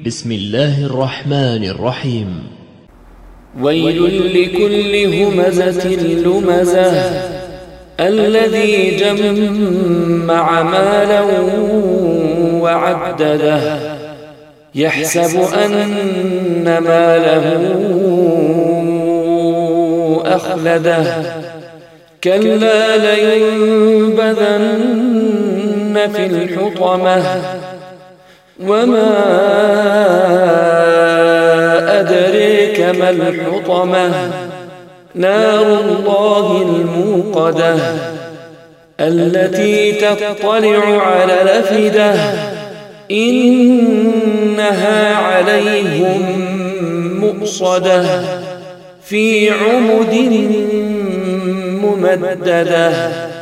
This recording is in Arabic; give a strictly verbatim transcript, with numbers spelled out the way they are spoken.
بسم الله الرحمن الرحيم. ويل لكل همزة لمزة الذي جمع مالا وعدده يحسب أن ماله أخلده كلا لينبذن في الحطمة وما أدريك ما الحطمة نار الله الموقدة التي تطلع على الأفئدة إنها عليهم مؤصدة في عمد ممددة.